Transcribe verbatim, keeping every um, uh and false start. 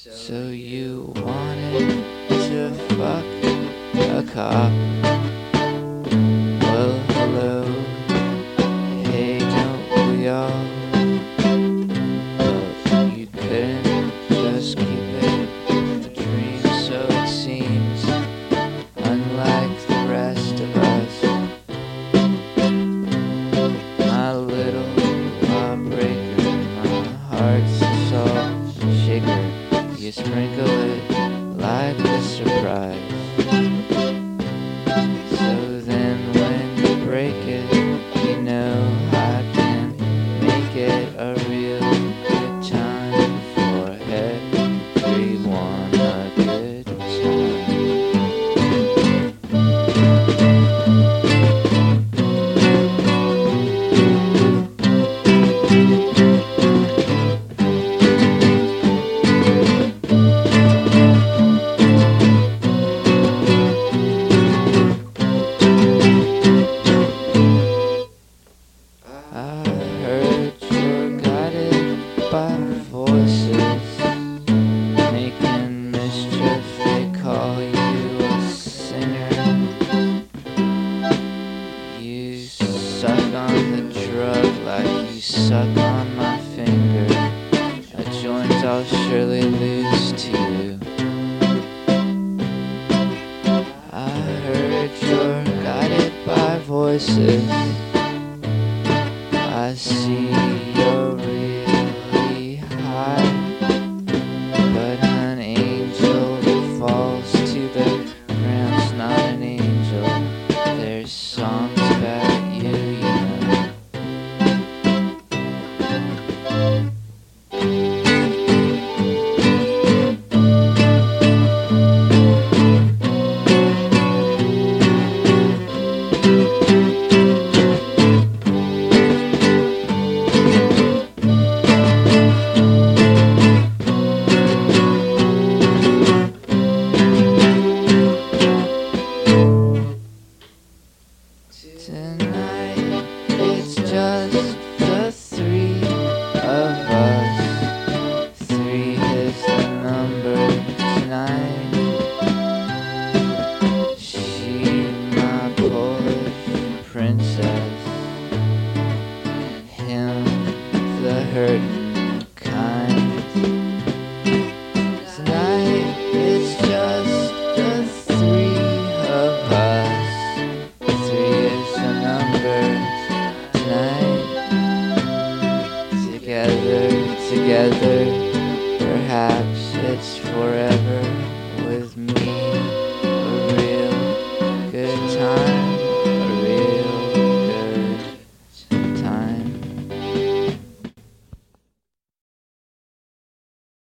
So you wanted to fuck a cop? Well, hello, hey, don't we all? But you couldn't just keep it a dream, so it seems, unlike the rest of us. My little lawbreaker, my heart's a salt shaker. You sprinkle it like a surprise. So then when you break it, you know I can make it a real good time for everyone. A good time. I heard you're guided by voices making mischief. They call you a sinner. You suck on the drug like you suck on my finger. A joint I'll surely lose to you. I heard you're guided by voices. I see